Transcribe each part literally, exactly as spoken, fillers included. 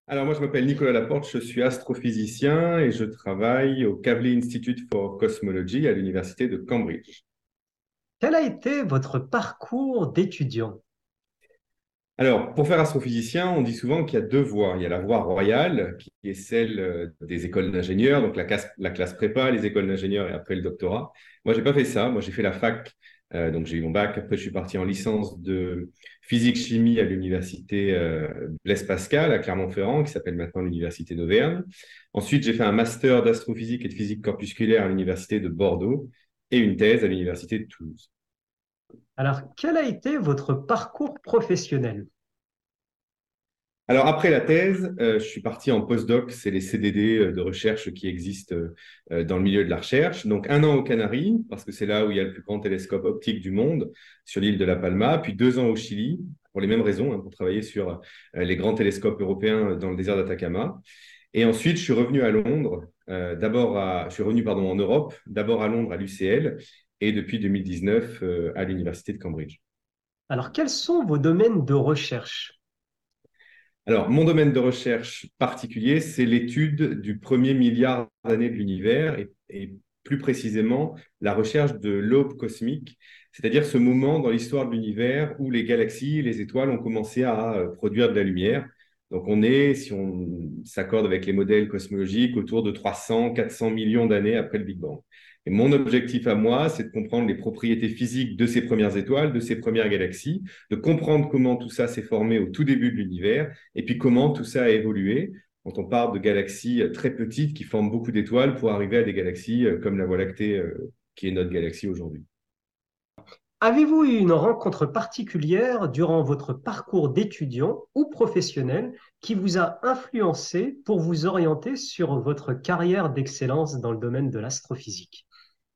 Alors moi, je m'appelle Nicolas Laporte, je suis astrophysicien et je travaille au Kavli Institute for Cosmology à l'université de Cambridge. Quel a été votre parcours d'étudiant? Alors, pour faire astrophysicien, on dit souvent qu'il y a deux voies. Il y a la voie royale, qui est celle euh, des écoles d'ingénieurs, donc la classe, la classe prépa, les écoles d'ingénieurs et après le doctorat. Moi, j'ai pas fait ça. Moi, j'ai fait la fac, euh, donc j'ai eu mon bac. Après, je suis parti en licence de physique-chimie à l'université euh, Blaise Pascal à Clermont-Ferrand, qui s'appelle maintenant l'université d'Auvergne. Ensuite, j'ai fait un master d'astrophysique et de physique corpusculaire à l'université de Bordeaux et une thèse à l'université de Toulouse. Alors, quel a été votre parcours professionnel? Alors après la thèse, euh, je suis parti en postdoc, c'est les C D D euh, de recherche qui existent euh, dans le milieu de la recherche. Donc un an aux Canaries, parce que c'est là où il y a le plus grand télescope optique du monde, sur l'île de La Palma, puis deux ans au Chili, pour les mêmes raisons, hein, pour travailler sur euh, les grands télescopes européens dans le désert d'Atacama. Et ensuite, je suis revenu à Londres, euh, d'abord à, je suis revenu pardon, en Europe, d'abord à Londres à l'U C L, et depuis deux mille dix-neuf euh, à l'université de Cambridge. Alors, quels sont vos domaines de recherche? Alors, mon domaine de recherche particulier, c'est l'étude du premier milliard d'années de l'univers et, et plus précisément la recherche de l'aube cosmique, c'est-à-dire ce moment dans l'histoire de l'univers où les galaxies et les étoiles ont commencé à euh, produire de la lumière. Donc, on est, si on s'accorde avec les modèles cosmologiques, autour de trois cents, quatre cents millions d'années après le Big Bang. Et mon objectif à moi, c'est de comprendre les propriétés physiques de ces premières étoiles, de ces premières galaxies, de comprendre comment tout ça s'est formé au tout début de l'univers et puis comment tout ça a évolué quand on part de galaxies très petites qui forment beaucoup d'étoiles pour arriver à des galaxies euh, comme la Voie lactée, euh, qui est notre galaxie aujourd'hui. Avez-vous eu une rencontre particulière durant votre parcours d'étudiant ou professionnel qui vous a influencé pour vous orienter sur votre carrière d'excellence dans le domaine de l'astrophysique?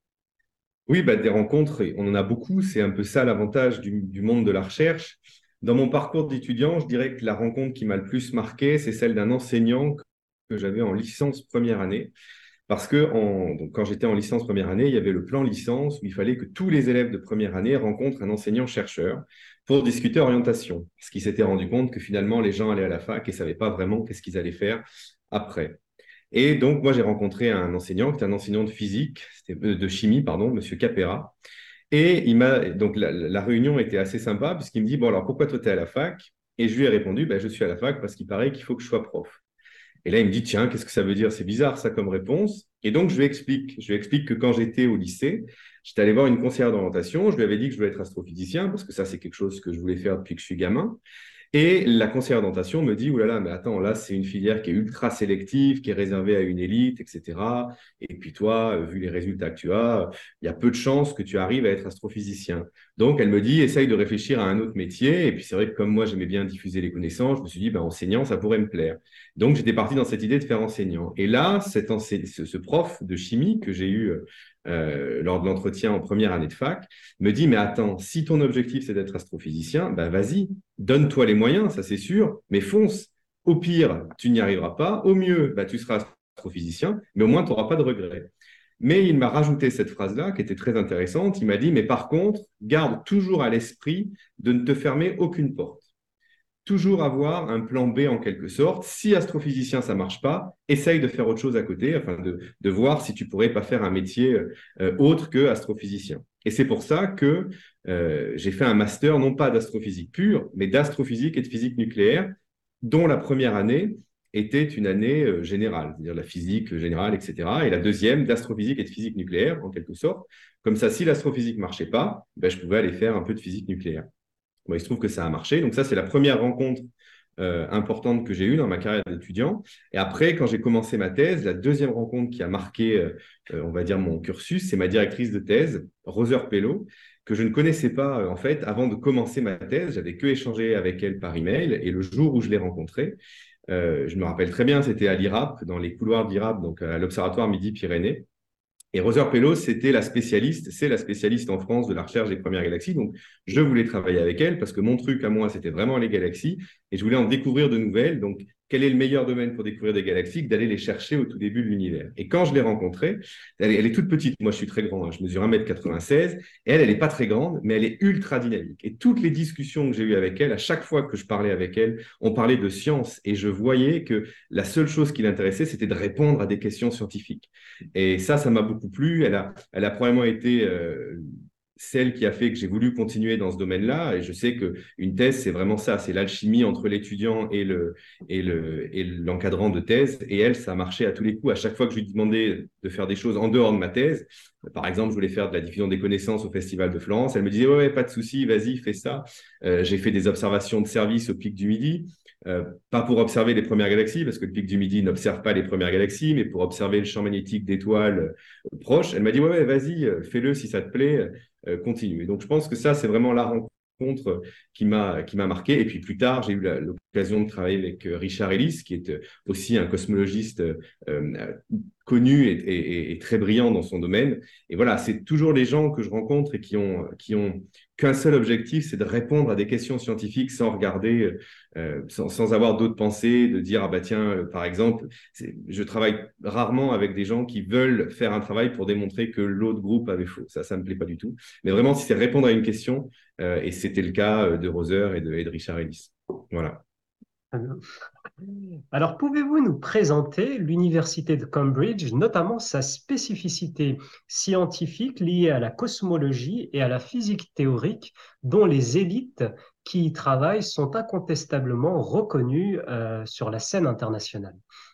Oui, bah, des rencontres, on en a beaucoup. C'est un peu ça l'avantage du, du monde de la recherche. Dans mon parcours d'étudiant, je dirais que la rencontre qui m'a le plus marqué, c'est celle d'un enseignant que j'avais en licence première année. Parce que en- donc, quand j'étais en licence première année, il y avait le plan licence où il fallait que tous les élèves de première année rencontrent un enseignant-chercheur pour discuter orientation. Parce qu'ils s'étaient rendu compte que finalement, les gens allaient à la fac et ne savaient pas vraiment qu'est-ce qu'ils allaient faire après. Et donc, moi, j'ai rencontré un enseignant qui était un enseignant de physique, c'était, euh, de chimie, pardon, Monsieur Capera. Et il m'a, donc, la, la réunion était assez sympa puisqu'il me dit, bon, alors pourquoi toi, tu es à la fac? Et je lui ai répondu, ben, je suis à la fac parce qu'il paraît qu'il faut que je sois prof. Et là, il me dit, tiens, qu'est-ce que ça veut dire? C'est bizarre, ça, comme réponse. Et donc, je lui explique. Je lui explique que quand j'étais au lycée, j'étais allé voir une conseillère d'orientation. Je lui avais dit que je voulais être astrophysicien parce que ça, c'est quelque chose que je voulais faire depuis que je suis gamin. Et la conseillère d'orientation me dit, oulala, mais attends, là, c'est une filière qui est ultra sélective, qui est réservée à une élite, et cetera. Et puis toi, euh, vu les résultats que tu as, il y a peu de chances que tu arrives à être astrophysicien. Donc, elle me dit, essaye de réfléchir à un autre métier. Et puis, c'est vrai que comme moi, j'aimais bien diffuser les connaissances, je me suis dit, ben, enseignant, ça pourrait me plaire. Donc, j'étais parti dans cette idée de faire enseignant. Et là, cet enseigne- ce, ce prof de chimie que j'ai eu euh, lors de l'entretien en première année de fac me dit, mais attends, si ton objectif, c'est d'être astrophysicien, ben, vas-y, donne-toi les moyens, ça c'est sûr, mais fonce. Au pire, tu n'y arriveras pas. Au mieux, bah, tu seras astrophysicien, mais au moins, tu n'auras pas de regrets. Mais il m'a rajouté cette phrase-là qui était très intéressante. Il m'a dit, mais par contre, garde toujours à l'esprit de ne te fermer aucune porte. Toujours avoir un plan B en quelque sorte. Si astrophysicien, ça ne marche pas, essaye de faire autre chose à côté, afin de, de voir si tu ne pourrais pas faire un métier euh, autre que astrophysicien. Et c'est pour ça que euh, j'ai fait un master, non pas d'astrophysique pure, mais d'astrophysique et de physique nucléaire, dont la première année était une année euh, générale, c'est-à-dire la physique générale, et cetera. Et la deuxième d'astrophysique et de physique nucléaire, en quelque sorte. Comme ça, si l'astrophysique ne marchait pas, ben, je pouvais aller faire un peu de physique nucléaire. Bon, il se trouve que ça a marché. Donc ça, c'est la première rencontre euh, importante que j'ai eue dans ma carrière d'étudiant. Et après, quand j'ai commencé ma thèse, la deuxième rencontre qui a marqué, euh, euh, on va dire, mon cursus, c'est ma directrice de thèse, Roser Pello, que je ne connaissais pas euh, en fait avant de commencer ma thèse. J'avais que échangé avec elle par email. Et le jour où je l'ai rencontrée, euh, je me rappelle très bien, c'était à l'I R A P, dans les couloirs de l'I R A P, donc à l'Observatoire Midi-Pyrénées. Et Roser Pello, c'était la spécialiste, c'est la spécialiste en France de la recherche des premières galaxies. Donc, je voulais travailler avec elle parce que mon truc à moi, c'était vraiment les galaxies et je voulais en découvrir de nouvelles. Donc, quel est le meilleur domaine pour découvrir des galaxies que d'aller les chercher au tout début de l'univers. Et quand je l'ai rencontrée, elle, est- elle est toute petite. Moi, je suis très grand, hein, je mesure un mètre quatre-vingt-seize. Et elle, elle n'est pas très grande, mais elle est ultra dynamique. Et toutes les discussions que j'ai eues avec elle, à chaque fois que je parlais avec elle, on parlait de science. Et je voyais que la seule chose qui l'intéressait, c'était de répondre à des questions scientifiques. Et ça, ça m'a beaucoup plu. Elle a, elle a probablement été euh, celle qui a fait que j'ai voulu continuer dans ce domaine-là. Et je sais qu'une thèse, c'est vraiment ça. C'est l'alchimie entre l'étudiant et le, et le, et l'encadrant de thèse. Et elle, ça a marché à tous les coups. À chaque fois que je lui demandais de faire des choses en dehors de ma thèse, par exemple, je voulais faire de la diffusion des connaissances au Festival de Florence, elle me disait, ouais, ouais, pas de souci, vas-y, fais ça. Euh, j'ai fait des observations de service au pic du Midi. Euh, pas pour observer les premières galaxies, parce que le pic du Midi n'observe pas les premières galaxies, mais pour observer le champ magnétique d'étoiles euh, proches. Elle m'a dit, ouais, ouais, vas-y, euh, fais-le si ça te plaît, euh, continue. Et donc, je pense que ça, c'est vraiment la rencontre qui m'a qui m'a marqué. Et puis plus tard, j'ai eu la- l'occasion de travailler avec euh, Richard Ellis, qui est euh, aussi un cosmologiste euh, euh, connu et, et- et très brillant dans son domaine. Et voilà, c'est toujours les gens que je rencontre et qui ont qui ont qu'un seul objectif, c'est de répondre à des questions scientifiques sans regarder, euh, sans, sans avoir d'autres pensées, de dire, ah bah tiens, euh, par exemple, c'est- je travaille rarement avec des gens qui veulent faire un travail pour démontrer que l'autre groupe avait faux. Ça, ça me plaît pas du tout. Mais vraiment, si c'est répondre à une question, euh, et c'était le cas euh, de Roser et de, et de Richard Ellis. Voilà. Alors, pouvez-vous nous présenter l'Université de Cambridge, notamment sa spécificité scientifique liée à la cosmologie et à la physique théorique, dont les élites qui y travaillent sont incontestablement reconnues euh, sur la scène internationale?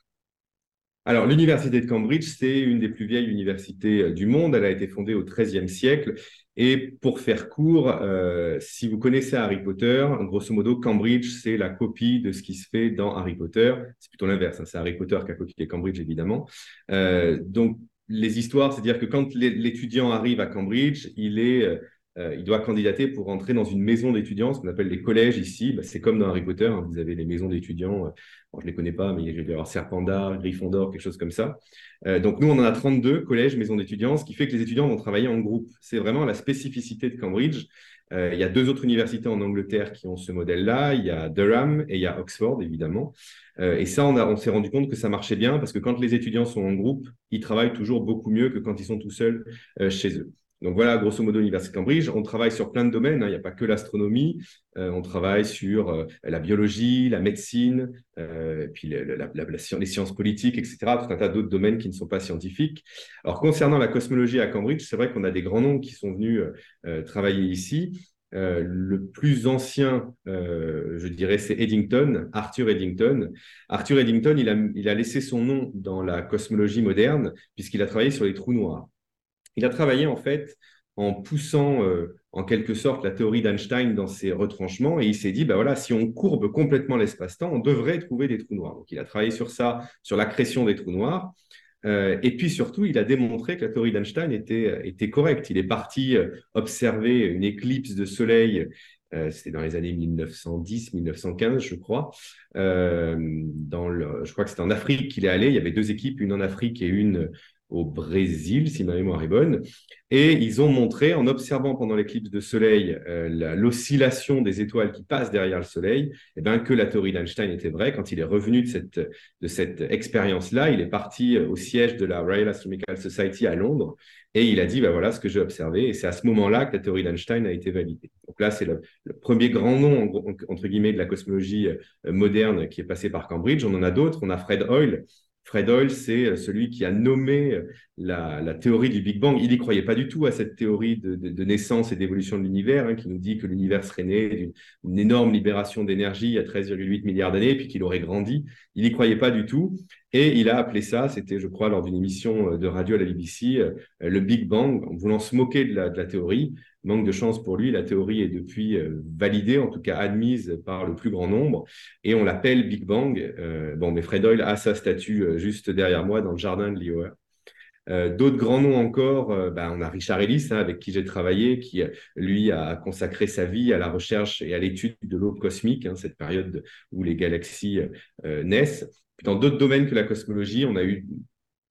Alors, l'université de Cambridge, c'est une des plus vieilles universités euh, du monde. Elle a été fondée au treizième siècle. Et pour faire court, euh, si vous connaissez Harry Potter, grosso modo, Cambridge, c'est la copie de ce qui se fait dans Harry Potter. C'est plutôt l'inverse, hein. C'est Harry Potter qui a copié Cambridge, évidemment. Euh, donc, les histoires, c'est-à-dire que quand l'étudiant arrive à Cambridge, il est, euh, euh, il doit candidater pour entrer dans une maison d'étudiants, ce qu'on appelle les collèges ici. Bah, c'est comme dans Harry Potter, hein. Vous avez les maisons d'étudiants. euh, Bon, je ne les connais pas, mais il va y avoir Serpentard, Gryffondor, quelque chose comme ça. Euh, donc, nous, on en a trente-deux collèges, maisons d'étudiants, ce qui fait que les étudiants vont travailler en groupe. C'est vraiment la spécificité de Cambridge. Euh, il y a deux autres universités en Angleterre qui ont ce modèle-là. Il y a Durham et il y a Oxford, évidemment. Euh, et ça, on, a- on s'est rendu compte que ça marchait bien parce que quand les étudiants sont en groupe, ils travaillent toujours beaucoup mieux que quand ils sont tout seuls euh, chez eux. Donc voilà, grosso modo, l'Université de Cambridge. On travaille sur plein de domaines, hein. Il n'y a pas que l'astronomie. Euh, on travaille sur euh, la biologie, la médecine, euh, puis le- la- la- la- les sciences politiques, et cetera. Tout un tas d'autres domaines qui ne sont pas scientifiques. Alors, concernant la cosmologie à Cambridge, c'est vrai qu'on a des grands noms qui sont venus euh, euh, travailler ici. Euh, le plus ancien, euh, je dirais, c'est Eddington, Arthur Eddington. Arthur Eddington, il a, il a laissé son nom dans la cosmologie moderne puisqu'il a travaillé sur les trous noirs. Il a travaillé en fait en poussant euh, en quelque sorte la théorie d'Einstein dans ses retranchements et il s'est dit, bah voilà, si on courbe complètement l'espace-temps, on devrait trouver des trous noirs. Donc il a travaillé sur ça, sur l'accrétion des trous noirs. Euh, et puis surtout, il a démontré que la théorie d'Einstein était, était correcte. Il est parti euh, observer une éclipse de soleil, euh, c'était dans les années mille neuf cent dix mille neuf cent quinze, je crois. Euh, dans le, je crois que c'était en Afrique qu'il est allé. Il y avait deux équipes, une en Afrique et une au Brésil, si ma mémoire est bonne. Et ils ont montré, en observant pendant l'éclipse de soleil euh, la- l'oscillation des étoiles qui passent derrière le soleil, eh ben, que la théorie d'Einstein était vraie. Quand il est revenu de cette, de cette expérience-là, il est parti au siège de la Royal Astronomical Society à Londres et il a dit, ben voilà ce que j'ai observé. Et c'est à ce moment-là que la théorie d'Einstein a été validée. Donc là, c'est le, le premier grand nom, en- entre guillemets, de la cosmologie euh, moderne qui est passé par Cambridge. On en a d'autres. On a Fred Hoyle. Fred Hoyle, c'est celui qui a nommé la, la théorie du Big Bang. Il n'y croyait pas du tout à cette théorie de, de, de naissance et d'évolution de l'univers, hein, qui nous dit que l'univers serait né d'une une énorme libération d'énergie il y a treize virgule huit milliards d'années, puis qu'il aurait grandi. Il n'y croyait pas du tout. Et il a appelé ça, c'était, je crois, lors d'une émission de radio à la B B C, euh, le Big Bang, en voulant se moquer de la, de la théorie. Manque de chance pour lui, la théorie est depuis euh, validée, en tout cas admise par le plus grand nombre, et on l'appelle Big Bang. Euh, bon, mais Fred Hoyle a sa statue euh, juste derrière moi dans le jardin de l'I O R. Euh, d'autres grands noms encore, euh, bah, on a Richard Ellis, hein, avec qui j'ai travaillé, qui, euh, lui, a consacré sa vie à la recherche et à l'étude de l'aube cosmique, hein, cette période où les galaxies euh, naissent. Puis dans d'autres domaines que la cosmologie, on a eu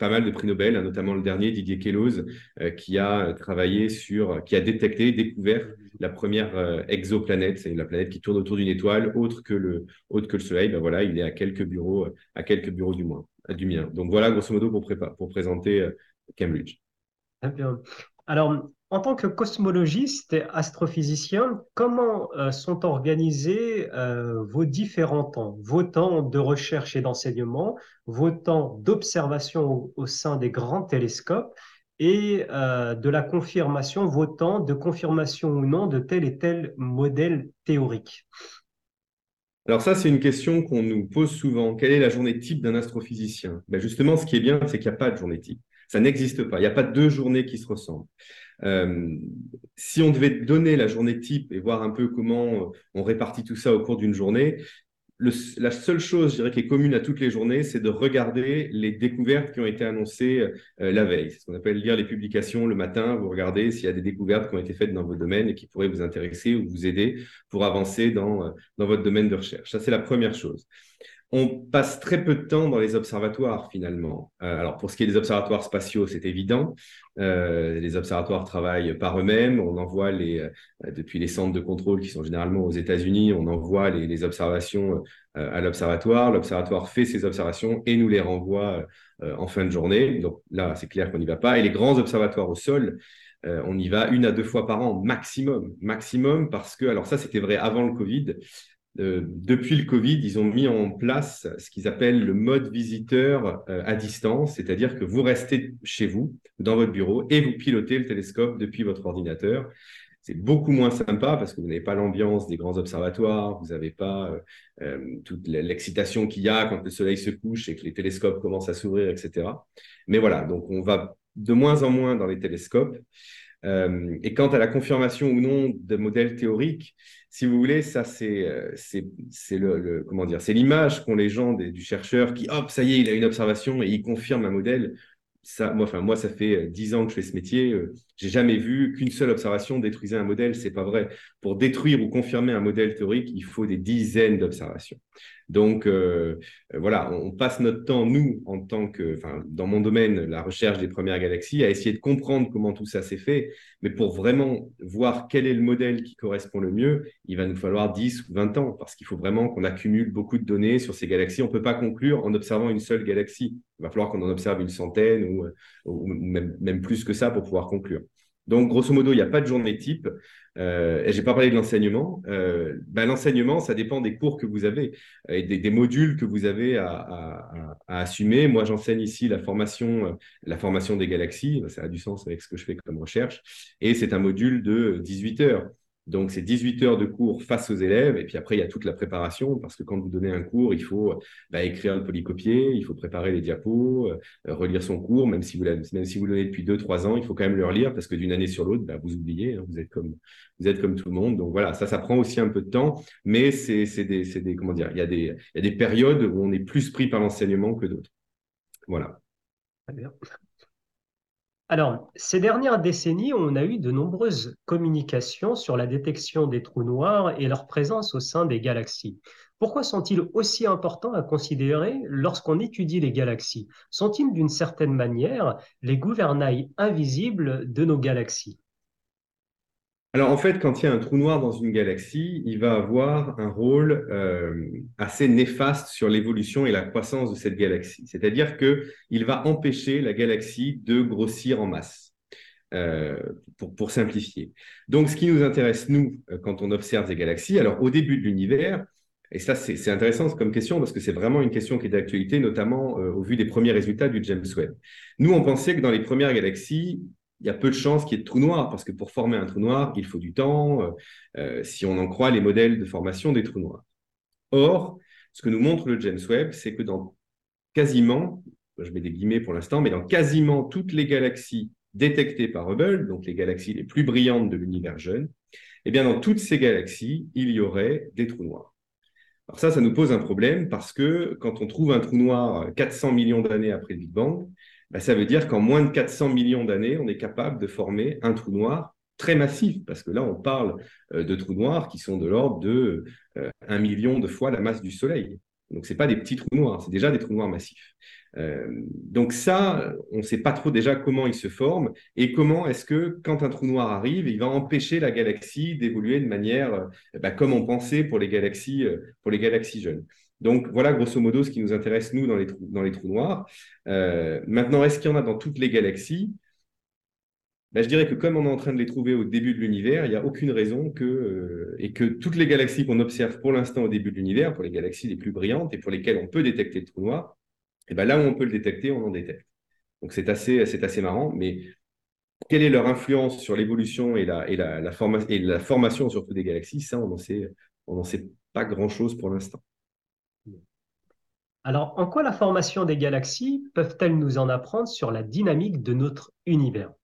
pas mal de prix Nobel, hein, notamment le dernier, Didier Queloz, euh, qui a travaillé sur, qui a détecté, découvert la première euh, exoplanète, c'est la planète qui tourne autour d'une étoile autre que le, autre que le Soleil. Ben voilà, il est à quelques bureaux, à quelques bureaux du moins, du mien. Donc voilà, grosso modo, pour, prépa- pour présenter euh, Cambridge. Très bien. Alors, en tant que cosmologiste et astrophysicien, comment euh, sont organisés euh, vos différents temps, vos temps de recherche et d'enseignement, vos temps d'observation au, au sein des grands télescopes et euh, de la confirmation, vos temps de confirmation ou non de tel et tel modèle théorique? Alors ça, c'est une question qu'on nous pose souvent. Quelle est la journée type d'un astrophysicien? Ben justement, ce qui est bien, c'est qu'il n'y a pas de journée type. Ça n'existe pas. Il n'y a pas deux journées qui se ressemblent. Euh, si on devait donner la journée type et voir un peu comment on répartit tout ça au cours d'une journée, le, la seule chose, je dirais, qui est commune à toutes les journées, c'est de regarder les découvertes qui ont été annoncées euh, la veille. C'est ce qu'on appelle lire les publications le matin. Vous regardez s'il y a des découvertes qui ont été faites dans vos domaines et qui pourraient vous intéresser ou vous aider pour avancer dans, euh, dans votre domaine de recherche. Ça, c'est la première chose. On passe très peu de temps dans les observatoires, finalement. Euh, alors, pour ce qui est des observatoires spatiaux, c'est évident. Euh, les observatoires travaillent par eux-mêmes. On envoie les, euh, depuis les centres de contrôle qui sont généralement aux États-Unis, on envoie les, les observations euh, à l'observatoire. L'observatoire fait ses observations et nous les renvoie euh, en fin de journée. Donc là, c'est clair qu'on n'y va pas. Et les grands observatoires au sol, euh, on y va une à deux fois par an, maximum. Maximum parce que, alors ça, c'était vrai avant le Covid. Euh, depuis le Covid, ils ont mis en place ce qu'ils appellent le mode visiteur euh, à distance, c'est-à-dire que vous restez chez vous, dans votre bureau, et vous pilotez le télescope depuis votre ordinateur. C'est beaucoup moins sympa parce que vous n'avez pas l'ambiance des grands observatoires, vous n'avez pas euh, euh, toute l'excitation qu'il y a quand le soleil se couche et que les télescopes commencent à s'ouvrir, et cetera. Mais voilà, donc on va de moins en moins dans les télescopes. Euh, et quant à la confirmation ou non de modèles théoriques, si vous voulez, ça c'est euh, c'est c'est le, le- comment dire, c'est l'image qu'ont les gens des- du chercheur qui, hop, ça y est, il a une observation et il confirme un modèle. Ça, moi, enfin moi, ça fait euh, dix ans que je fais ce métier. Euh, j'ai jamais vu qu'une seule observation détruisait un modèle. C'est pas vrai. Pour détruire ou confirmer un modèle théorique, il faut des dizaines d'observations. Donc euh, euh, voilà, on, on passe notre temps, nous, en tant que, enfin, dans mon domaine, la recherche des premières galaxies, à essayer de comprendre comment tout ça s'est fait. Mais pour vraiment voir quel est le modèle qui correspond le mieux, il va nous falloir dix ou vingt ans, parce qu'il faut vraiment qu'on accumule beaucoup de données sur ces galaxies. On ne peut pas conclure en observant une seule galaxie. Il va falloir qu'on en observe une centaine ou, ou même, même plus que ça pour pouvoir conclure. Donc, grosso modo, il n'y a pas de journée type. Euh, et je n'ai pas parlé de l'enseignement. Euh, ben, l'enseignement, ça dépend des cours que vous avez et des, des modules que vous avez à, à, à assumer. Moi, j'enseigne ici la formation, la formation des galaxies. Ça a du sens avec ce que je fais comme recherche. Et c'est un module de dix-huit heures. Donc, c'est dix-huit heures de cours face aux élèves. Et puis après, il y a toute la préparation parce que quand vous donnez un cours, il faut bah, écrire le polycopier, il faut préparer les diapos, euh, relire son cours. Même si vous, même si vous le donnez depuis deux trois ans, il faut quand même le relire parce que d'une année sur l'autre, bah, vous oubliez. Hein, vous, êtes comme, vous êtes comme tout le monde. Donc voilà, ça, ça prend aussi un peu de temps. Mais c'est des, des, comment dire, il y a des, il y a des périodes où on est plus pris par l'enseignement que d'autres. Voilà. Très bien. Alors, ces dernières décennies, on a eu de nombreuses communications sur la détection des trous noirs et leur présence au sein des galaxies. Pourquoi sont-ils aussi importants à considérer lorsqu'on étudie les galaxies? Sont-ils d'une certaine manière les gouvernails invisibles de nos galaxies? Alors, en fait, quand il y a un trou noir dans une galaxie, il va avoir un rôle euh, assez néfaste sur l'évolution et la croissance de cette galaxie. C'est-à-dire qu'il va empêcher la galaxie de grossir en masse, euh, pour, pour simplifier. Donc, ce qui nous intéresse, nous, euh, quand on observe des galaxies, alors au début de l'univers, et ça, c'est c'est intéressant comme question parce que c'est vraiment une question qui est d'actualité, notamment euh, au vu des premiers résultats du James Webb. Nous, on pensait que dans les premières galaxies, il y a peu de chances qu'il y ait de trous noirs, parce que pour former un trou noir, il faut du temps, euh, euh, si on en croit les modèles de formation des trous noirs. Or, ce que nous montre le James Webb, c'est que dans quasiment, je mets des guillemets pour l'instant, mais dans quasiment toutes les galaxies détectées par Hubble, donc les galaxies les plus brillantes de l'univers jeune, eh bien dans toutes ces galaxies, il y aurait des trous noirs. Alors ça, ça nous pose un problème parce que quand on trouve un trou noir quatre cents millions d'années après le Big Bang, ben, ça veut dire qu'en moins de quatre cents millions d'années, on est capable de former un trou noir très massif, parce que là, on parle euh, de trous noirs qui sont de l'ordre de euh, un million de fois la masse du Soleil. Donc, ce n'est pas des petits trous noirs, c'est déjà des trous noirs massifs. Euh, donc ça, on ne sait pas trop déjà comment ils se forment et comment est-ce que quand un trou noir arrive, il va empêcher la galaxie d'évoluer de manière euh, bah, comme on pensait pour les galaxies, euh, pour les galaxies jeunes. Donc voilà grosso modo ce qui nous intéresse nous dans les trous, dans les trous noirs. Euh, maintenant, est-ce qu'il y en a dans toutes les galaxies? Ben, je dirais que comme on est en train de les trouver au début de l'univers, il n'y a aucune raison que, euh, et que toutes les galaxies qu'on observe pour l'instant au début de l'univers, pour les galaxies les plus brillantes et pour lesquelles on peut détecter le trou noir, et ben là où on peut le détecter, on en détecte. Donc c'est assez, c'est assez marrant, mais quelle est leur influence sur l'évolution et la, et, la, la forma et la formation surtout des galaxies, ça, on n'en sait, on n'en sait pas grand-chose pour l'instant. Alors, en quoi la formation des galaxies peuvent-elles nous en apprendre sur la dynamique de notre univers?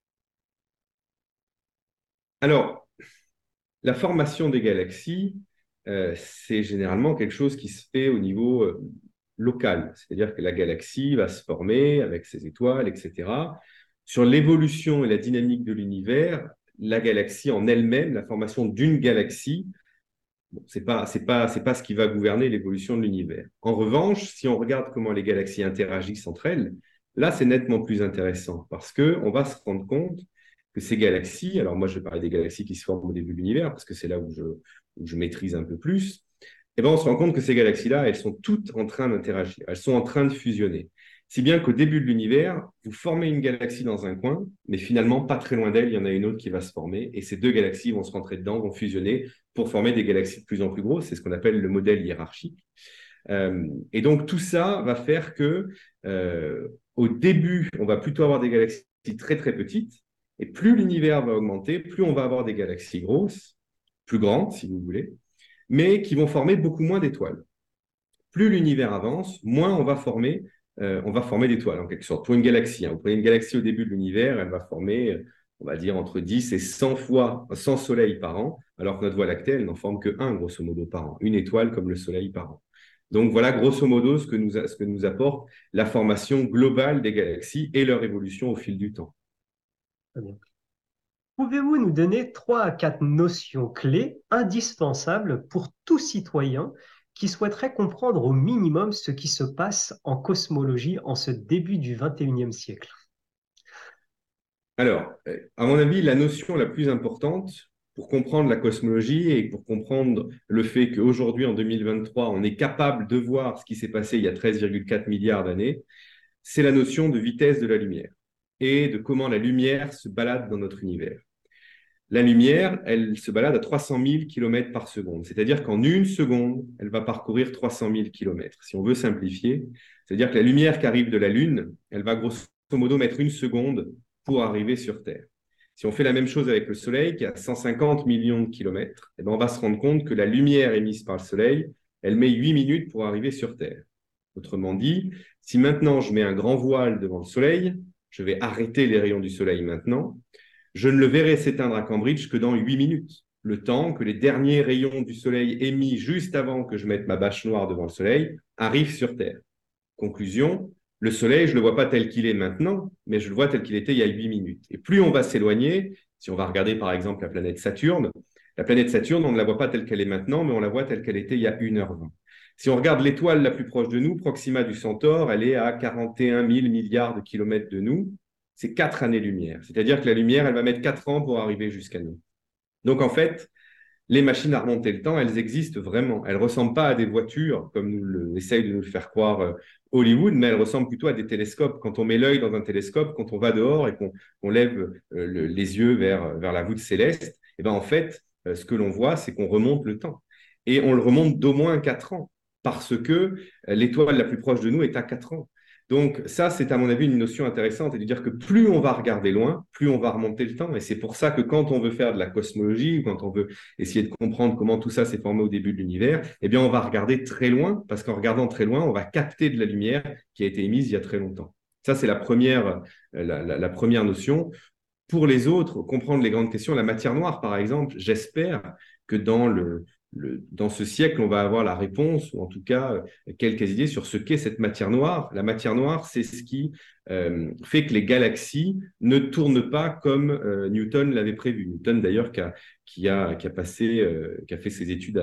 Alors, la formation des galaxies, euh, c'est généralement quelque chose qui se fait au niveau euh, local, c'est-à-dire que la galaxie va se former avec ses étoiles, et cetera. Sur l'évolution et la dynamique de l'univers, la galaxie en elle-même, la formation d'une galaxie, bon, ce n'est pas, c'est pas, c'est pas ce qui va gouverner l'évolution de l'univers. En revanche, si on regarde comment les galaxies interagissent entre elles, là, c'est nettement plus intéressant parce qu'on va se rendre compte que ces galaxies, alors moi je vais parler des galaxies qui se forment au début de l'univers parce que c'est là où je, où je maîtrise un peu plus, et ben on se rend compte que ces galaxies-là, elles sont toutes en train d'interagir, elles sont en train de fusionner. Si bien qu'au début de l'univers, vous formez une galaxie dans un coin, mais finalement, pas très loin d'elle, il y en a une autre qui va se former, et ces deux galaxies vont se rentrer dedans, vont fusionner pour former des galaxies de plus en plus grosses. C'est ce qu'on appelle le modèle hiérarchique. Euh, et donc, tout ça va faire que, euh, au début, on va plutôt avoir des galaxies très, très petites, et plus l'univers va augmenter, plus on va avoir des galaxies grosses, plus grandes, si vous voulez, mais qui vont former beaucoup moins d'étoiles. Plus l'univers avance, moins on va former, euh, on va former d'étoiles, en quelque sorte. Pour une galaxie, hein. Vous prenez une galaxie au début de l'univers, elle va former, euh, on va dire, entre dix et cent fois, cent soleils par an, alors que notre Voie lactée, elle n'en forme que un, grosso modo, par an. Une étoile comme le soleil par an. Donc voilà, grosso modo, ce que nous, ce que nous apporte la formation globale des galaxies et leur évolution au fil du temps. Très bien. Pouvez-vous nous donner trois à quatre notions clés indispensables pour tout citoyen qui souhaiterait comprendre au minimum ce qui se passe en cosmologie en ce début du vingt et unième siècle? Alors, euh, à mon avis, la notion la plus importante pour comprendre la cosmologie et pour comprendre le fait qu'aujourd'hui, en deux mille vingt-trois, on est capable de voir ce qui s'est passé il y a treize virgule quatre milliards d'années, c'est la notion de vitesse de la lumière et de comment la lumière se balade dans notre univers. La lumière, elle se balade à trois cent mille kilomètres par seconde, c'est-à-dire qu'en une seconde, elle va parcourir trois cent mille kilomètres. Si on veut simplifier, c'est-à-dire que la lumière qui arrive de la Lune, elle va grosso modo mettre une seconde pour arriver sur Terre. Si on fait la même chose avec le Soleil, qui a cent cinquante millions de kilomètres, eh ben on va se rendre compte que la lumière émise par le Soleil, elle met huit minutes pour arriver sur Terre. Autrement dit, si maintenant je mets un grand voile devant le Soleil, je vais arrêter les rayons du Soleil maintenant, je ne le verrai s'éteindre à Cambridge que dans huit minutes, le temps que les derniers rayons du Soleil émis juste avant que je mette ma bâche noire devant le Soleil arrivent sur Terre. Conclusion, le Soleil, je ne le vois pas tel qu'il est maintenant, mais je le vois tel qu'il était il y a huit minutes. Et plus on va s'éloigner, si on va regarder par exemple la planète Saturne, la planète Saturne, on ne la voit pas telle qu'elle est maintenant, mais on la voit telle qu'elle était il y a une heure vingt. Si on regarde l'étoile la plus proche de nous, Proxima du Centaure, elle est à quarante et un mille milliards de kilomètres de nous. C'est quatre années-lumière. C'est-à-dire que la lumière, elle va mettre quatre ans pour arriver jusqu'à nous. Donc en fait, les machines à remonter le temps, elles existent vraiment. Elles ne ressemblent pas à des voitures, comme nous le, essaye de nous le faire croire euh, Hollywood, mais elles ressemblent plutôt à des télescopes. Quand on met l'œil dans un télescope, quand on va dehors et qu'on on lève euh, le, les yeux vers, vers la voûte céleste, et ben en fait, euh, ce que l'on voit, c'est qu'on remonte le temps. Et on le remonte d'au moins quatre ans, parce que euh, l'étoile la plus proche de nous est à quatre ans. Donc ça, c'est à mon avis une notion intéressante, et de dire que plus on va regarder loin, plus on va remonter le temps. Et c'est pour ça que quand on veut faire de la cosmologie, ou quand on veut essayer de comprendre comment tout ça s'est formé au début de l'univers, eh bien, on va regarder très loin, parce qu'en regardant très loin, on va capter de la lumière qui a été émise il y a très longtemps. Ça, c'est la première, la, la, la première notion. Pour les autres, comprendre les grandes questions, la matière noire, par exemple, j'espère que dans le, le, dans ce siècle, on va avoir la réponse, ou en tout cas quelques idées sur ce qu'est cette matière noire. La matière noire, c'est ce qui euh, fait que les galaxies ne tournent pas comme euh, Newton l'avait prévu. Newton, d'ailleurs, qui a, qui a, qui a, passé, euh, qui a fait ses études à,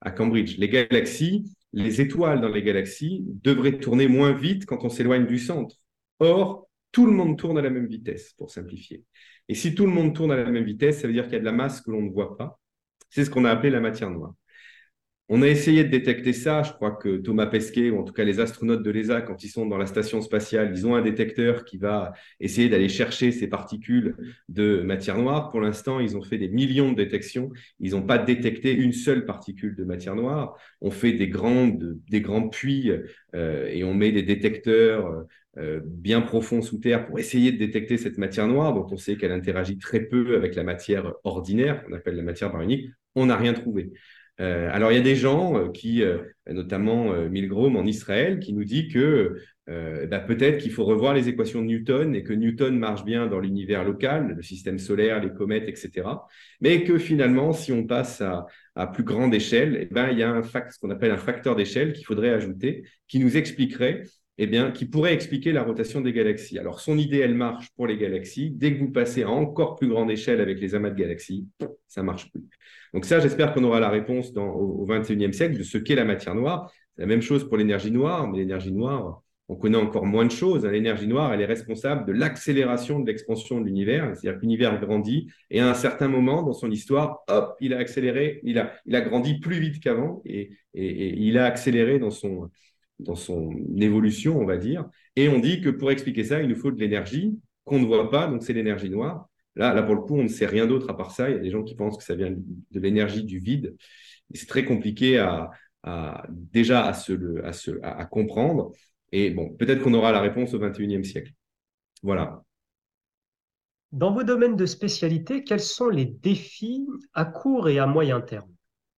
à Cambridge. Les galaxies, les étoiles dans les galaxies devraient tourner moins vite quand on s'éloigne du centre. Or, tout le monde tourne à la même vitesse, pour simplifier. Et si tout le monde tourne à la même vitesse, ça veut dire qu'il y a de la masse que l'on ne voit pas. C'est ce qu'on a appelé la matière noire. On a essayé de détecter ça. Je crois que Thomas Pesquet, ou en tout cas les astronautes de l'E S A, quand ils sont dans la station spatiale, ils ont un détecteur qui va essayer d'aller chercher ces particules de matière noire. Pour l'instant, ils ont fait des millions de détections. Ils n'ont pas détecté une seule particule de matière noire. On fait des, grandes, des grands puits euh, et on met des détecteurs euh, bien profonds sous terre pour essayer de détecter cette matière noire, dont on sait qu'elle interagit très peu avec la matière ordinaire, qu'on appelle la matière baryonique. On n'a rien trouvé. Euh, alors, il y a des gens euh, qui, euh, notamment euh, Milgrom en Israël, qui nous dit que euh, bah, peut-être qu'il faut revoir les équations de Newton et que Newton marche bien dans l'univers local, le système solaire, les comètes, et cetera. Mais que finalement, si on passe à, à plus grande échelle, eh ben, il y a un fact, ce qu'on appelle un facteur d'échelle qu'il faudrait ajouter, qui nous expliquerait, eh bien, qui pourrait expliquer la rotation des galaxies. Alors, son idée, elle marche pour les galaxies. Dès que vous passez à encore plus grande échelle avec les amas de galaxies, ça ne marche plus. Donc ça, j'espère qu'on aura la réponse dans, au vingt et unième siècle de ce qu'est la matière noire. C'est la même chose pour l'énergie noire, mais l'énergie noire, on connaît encore moins de choses. L'énergie noire, elle est responsable de l'accélération de l'expansion de l'univers. C'est-à-dire que l'univers grandit et à un certain moment dans son histoire, hop, il a accéléré, il a, il a grandi plus vite qu'avant et, et, et il a accéléré dans son, dans son évolution, on va dire. Et on dit que pour expliquer ça, il nous faut de l'énergie qu'on ne voit pas, donc c'est l'énergie noire. Là, là, pour le coup, on ne sait rien d'autre à part ça. Il y a des gens qui pensent que ça vient de l'énergie du vide. Et c'est très compliqué à, à déjà à, se, à, se, à, à comprendre. Et bon, peut-être qu'on aura la réponse au vingt et unième siècle. Voilà. Dans vos domaines de spécialité, quels sont les défis à court et à moyen terme?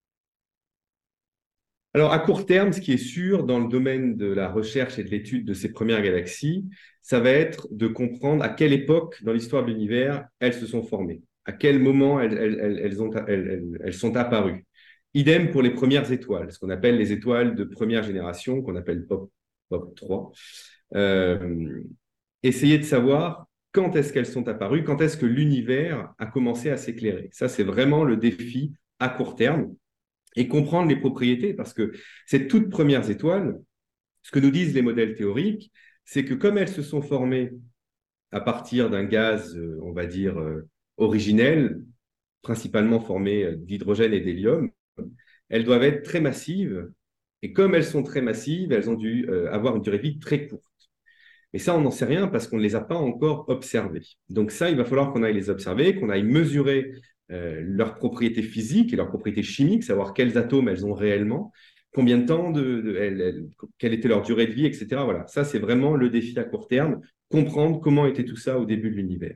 Alors, à court terme, ce qui est sûr dans le domaine de la recherche et de l'étude de ces premières galaxies, ça va être de comprendre à quelle époque dans l'histoire de l'univers elles se sont formées, à quel moment elles, elles, elles, ont, elles, elles sont apparues. Idem pour les premières étoiles, ce qu'on appelle les étoiles de première génération, qu'on appelle Pop, Pop trois. Euh, essayer de savoir quand est-ce qu'elles sont apparues, quand est-ce que l'univers a commencé à s'éclairer. Ça, c'est vraiment le défi à court terme et comprendre les propriétés, parce que ces toutes premières étoiles, ce que nous disent les modèles théoriques, c'est que comme elles se sont formées à partir d'un gaz, euh, on va dire, euh, originel, principalement formé d'hydrogène et d'hélium, elles doivent être très massives. Et comme elles sont très massives, elles ont dû euh, avoir une durée de vie très courte. Mais ça, on n'en sait rien parce qu'on ne les a pas encore observées. Donc ça, il va falloir qu'on aille les observer, qu'on aille mesurer euh, leurs propriétés physiques et leurs propriétés chimiques, savoir quels atomes elles ont réellement, combien de temps, de, de elles, elles, quelle était leur durée de vie, et cetera. Voilà, ça, c'est vraiment le défi à court terme, comprendre comment était tout ça au début de l'univers.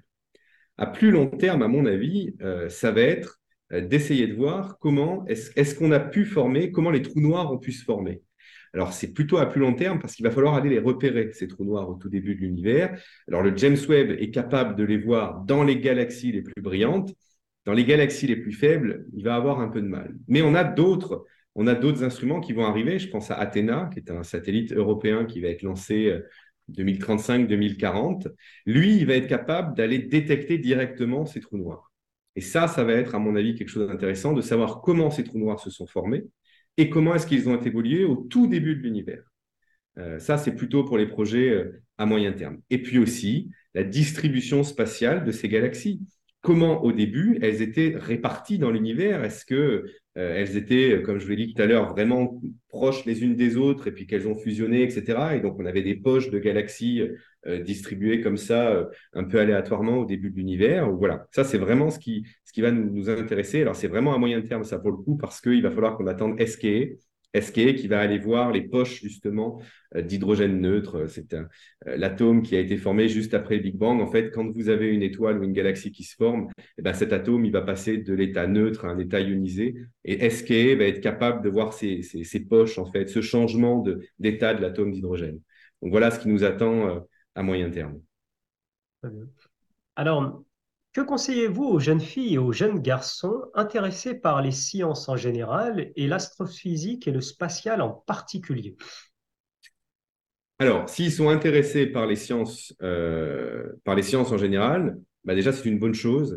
À plus long terme, à mon avis, euh, ça va être euh, d'essayer de voir comment est-ce, est-ce qu'on a pu former, comment les trous noirs ont pu se former. Alors, c'est plutôt à plus long terme parce qu'il va falloir aller les repérer, ces trous noirs, au tout début de l'univers. Alors, le James Webb est capable de les voir dans les galaxies les plus brillantes. Dans les galaxies les plus faibles, il va avoir un peu de mal. Mais on a d'autres, on a d'autres instruments qui vont arriver. Je pense à Athéna, qui est un satellite européen qui va être lancé deux mille trente-cinq deux mille quarante. Lui, il va être capable d'aller détecter directement ces trous noirs. Et ça, ça va être, à mon avis, quelque chose d'intéressant de savoir comment ces trous noirs se sont formés et comment est-ce qu'ils ont évolué au tout début de l'univers. Euh, ça, c'est plutôt pour les projets euh, à moyen terme. Et puis aussi, la distribution spatiale de ces galaxies. Comment, au début, elles étaient réparties dans l'univers? Est-ce que euh, elles étaient, comme je vous l'ai dit tout à l'heure, vraiment proches les unes des autres et puis qu'elles ont fusionné, et cetera. Et donc, on avait des poches de galaxies euh, distribuées comme ça, euh, un peu aléatoirement au début de l'univers. Voilà, ça, c'est vraiment ce qui, ce qui va nous, nous intéresser. Alors, c'est vraiment à moyen terme, ça, pour le coup, parce qu'il va falloir qu'on attende S K A, S K A qui va aller voir les poches justement d'hydrogène neutre. C'est un, euh, l'atome qui a été formé juste après le Big Bang. En fait, quand vous avez une étoile ou une galaxie qui se forme, eh ben, cet atome il va passer de l'état neutre à un état ionisé. Et S K A va être capable de voir ces, ces, ces poches, en fait, ce changement de, d'état de l'atome d'hydrogène. Donc voilà ce qui nous attend euh, à moyen terme. Alors, que conseillez-vous aux jeunes filles et aux jeunes garçons intéressés par les sciences en général et l'astrophysique et le spatial en particulier? Alors, s'ils sont intéressés par les sciences, euh, par les sciences en général, bah déjà, c'est une bonne chose.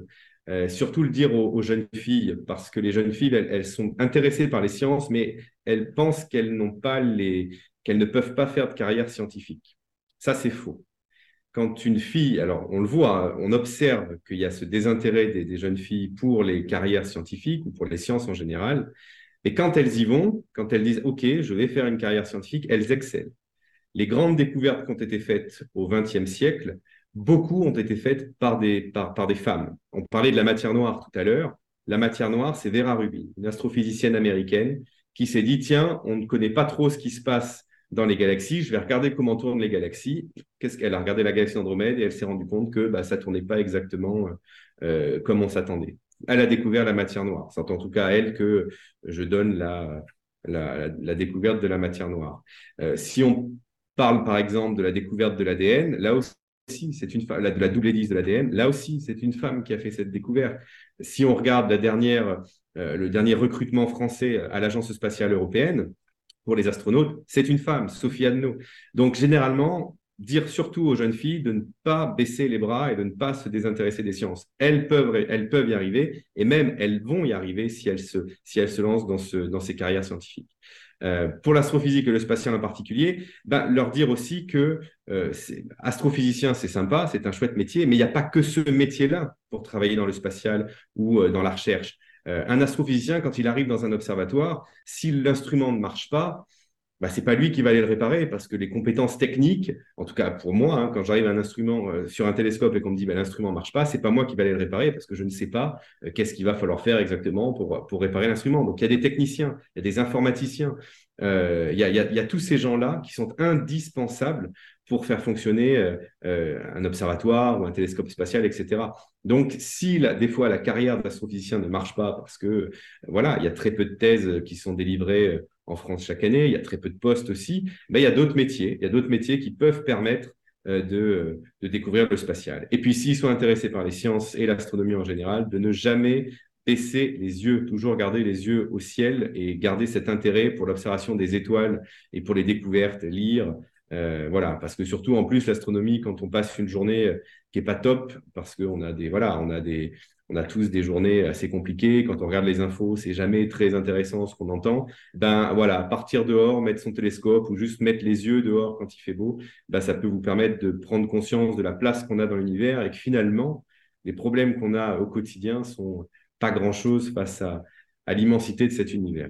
Euh, surtout le dire aux, aux jeunes filles, parce que les jeunes filles, elles, elles sont intéressées par les sciences, mais elles pensent qu'elles n'ont pas les, qu'elles ne peuvent pas faire de carrière scientifique. Ça, c'est faux. Quand une fille, alors on le voit, hein, on observe qu'il y a ce désintérêt des, des jeunes filles pour les carrières scientifiques ou pour les sciences en général. Et quand elles y vont, quand elles disent OK, je vais faire une carrière scientifique, elles excellent. Les grandes découvertes qui ont été faites au vingtième siècle, beaucoup ont été faites par des, par, par des femmes. On parlait de la matière noire tout à l'heure. La matière noire, c'est Vera Rubin, une astrophysicienne américaine qui s'est dit, tiens, on ne connaît pas trop ce qui se passe dans les galaxies, je vais regarder comment tournent les galaxies. Qu'est-ce qu'elle a regardé la galaxie d'Andromède et elle s'est rendue compte que bah, ça ne tournait pas exactement euh, comme on s'attendait. Elle a découvert la matière noire. C'est en tout cas à elle que je donne la, la, la découverte de la matière noire. Euh, si on parle par exemple de la découverte de l'A D N, là aussi, c'est une femme, de la double hélice de l'A D N, là aussi, c'est une femme qui a fait cette découverte. Si on regarde la dernière, euh, le dernier recrutement français à l'Agence spatiale européenne pour les astronautes, c'est une femme, Sophie Adno. Donc, généralement, dire surtout aux jeunes filles de ne pas baisser les bras et de ne pas se désintéresser des sciences. Elles peuvent, elles peuvent y arriver et même elles vont y arriver si elles se, si elles se lancent dans, ce, dans ces carrières scientifiques. Euh, pour l'astrophysique et le spatial en particulier, ben, leur dire aussi que euh, astrophysicien, c'est sympa, c'est un chouette métier, mais il n'y a pas que ce métier-là pour travailler dans le spatial ou euh, dans la recherche. Euh, un astrophysicien, quand il arrive dans un observatoire, si l'instrument ne marche pas, bah, ce n'est pas lui qui va aller le réparer parce que les compétences techniques, en tout cas pour moi, hein, quand j'arrive à un instrument euh, sur un télescope et qu'on me dit bah, l'instrument ne marche pas, ce n'est pas moi qui vais aller le réparer parce que je ne sais pas euh, qu'est-ce qu'il va falloir faire exactement pour, pour réparer l'instrument. Donc il y a des techniciens, il y a des informaticiens, euh, il, y a, il, y a, il y a tous ces gens-là qui sont indispensables pour faire fonctionner euh, euh, un observatoire ou un télescope spatial, et cetera. Donc, si la, des fois la carrière d'astrophysicien ne marche pas parce que voilà, il y a très peu de thèses qui sont délivrées en France chaque année, il y a très peu de postes aussi, mais il y a d'autres métiers, il y a d'autres métiers qui peuvent permettre euh, de, de découvrir le spatial. Et puis, s'ils sont intéressés par les sciences et l'astronomie en général, de ne jamais baisser les yeux, toujours garder les yeux au ciel et garder cet intérêt pour l'observation des étoiles et pour les découvertes, lire. Euh, voilà, parce que surtout en plus l'astronomie, quand on passe une journée qui est pas top, parce qu'on a des voilà, on a des on a tous des journées assez compliquées. Quand on regarde les infos, c'est jamais très intéressant ce qu'on entend. Ben voilà, partir dehors, mettre son télescope ou juste mettre les yeux dehors quand il fait beau, ben, ça peut vous permettre de prendre conscience de la place qu'on a dans l'univers et que finalement, les problèmes qu'on a au quotidien sont pas grand-chose face à, à l'immensité de cet univers.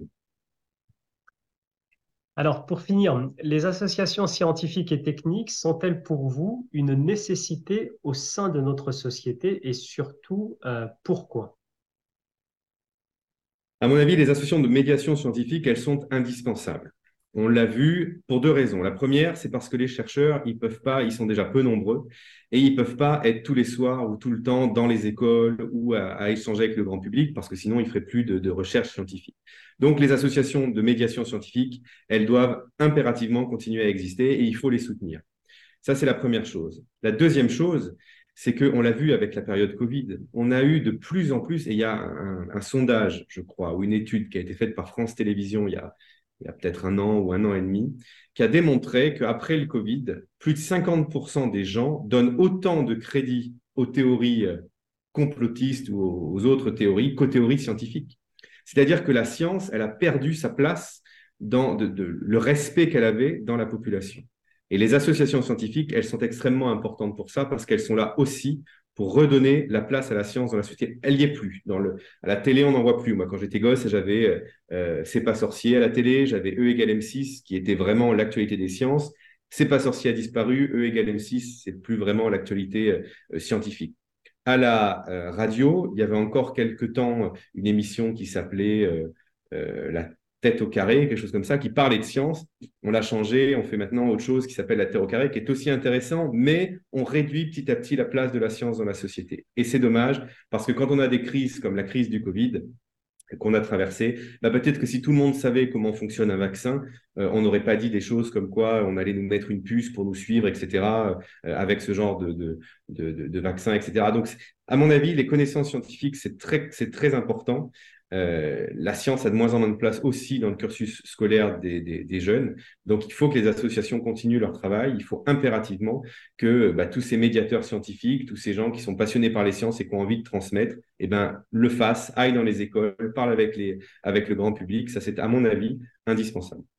Alors, pour finir, les associations scientifiques et techniques sont-elles pour vous une nécessité au sein de notre société et surtout, euh, pourquoi? À mon avis, les associations de médiation scientifique, elles sont indispensables. On l'a vu pour deux raisons. La première, c'est parce que les chercheurs, ils peuvent pas, ils sont déjà peu nombreux et ils peuvent pas être tous les soirs ou tout le temps dans les écoles ou à, à échanger avec le grand public parce que sinon, ils feraient plus de, de recherche scientifique. Donc, les associations de médiation scientifique, elles doivent impérativement continuer à exister et il faut les soutenir. Ça, c'est la première chose. La deuxième chose, c'est qu'on l'a vu avec la période Covid, on a eu de plus en plus, et il y a un, un sondage, je crois, ou une étude qui a été faite par France Télévisions il y a, il y a peut-être un an ou un an et demi, qui a démontré qu'après le Covid, plus de cinquante pour cent des gens donnent autant de crédit aux théories complotistes ou aux autres théories qu'aux théories scientifiques. C'est-à-dire que la science, elle a perdu sa place dans de, de, le respect qu'elle avait dans la population. Et les associations scientifiques, elles sont extrêmement importantes pour ça parce qu'elles sont là aussi pour redonner la place à la science dans la société. Elle n'y est plus. Dans le, à la télé, on n'en voit plus. Moi, quand j'étais gosse, j'avais euh, C'est pas sorcier à la télé, j'avais E égale M six, qui était vraiment l'actualité des sciences. C'est pas sorcier a disparu, E égale M six, c'est plus vraiment l'actualité euh, scientifique. À la euh, radio, il y avait encore quelques temps une émission qui s'appelait euh, euh, La tête au carré, quelque chose comme ça, qui parlait de science. On l'a changé, on fait maintenant autre chose qui s'appelle La Terre au carré, qui est aussi intéressant, mais on réduit petit à petit la place de la science dans la société. Et c'est dommage, parce que quand on a des crises comme la crise du Covid, qu'on a traversé, bah peut-être que si tout le monde savait comment fonctionne un vaccin, euh, on n'aurait pas dit des choses comme quoi on allait nous mettre une puce pour nous suivre, et cetera, euh, avec ce genre de, de, de, de vaccin, et cetera. Donc, à mon avis, les connaissances scientifiques, c'est très, c'est très important. euh, la science a de moins en moins de place aussi dans le cursus scolaire des, des, des jeunes. Donc, il faut que les associations continuent leur travail. Il faut impérativement que bah, tous ces médiateurs scientifiques, tous ces gens qui sont passionnés par les sciences et qui ont envie de transmettre, eh ben, le fassent, aillent dans les écoles, parlent avec, les, avec le grand public. Ça, c'est, à mon avis, indispensable.